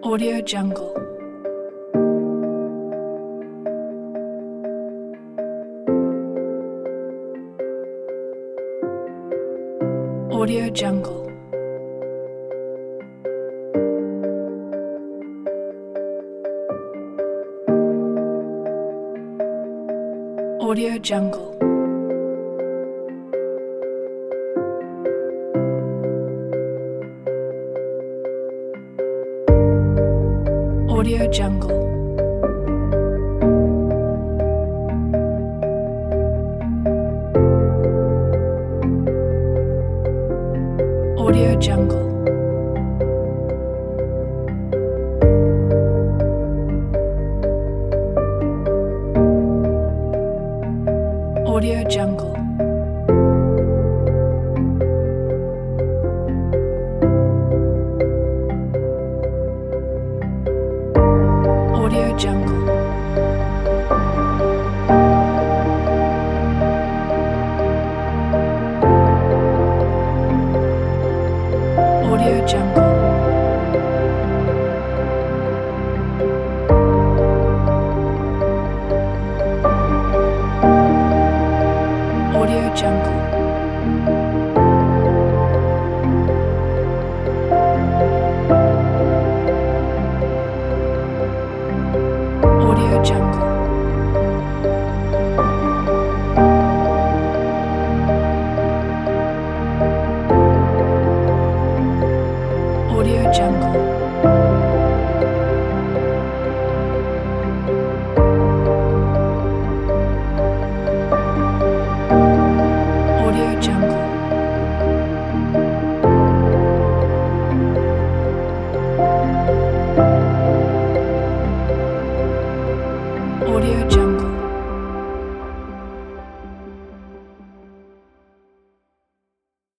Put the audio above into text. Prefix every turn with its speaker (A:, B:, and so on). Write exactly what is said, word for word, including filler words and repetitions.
A: Audio Jungle. Audio Jungle. Audio Jungle. Audio Jungle. Audio Jungle. Audio Jungle. Audio Jungle. Audio Jungle. Audio Jungle. Audio Jungle. Audio Jungle. Audio Jungle. Audio Jungle.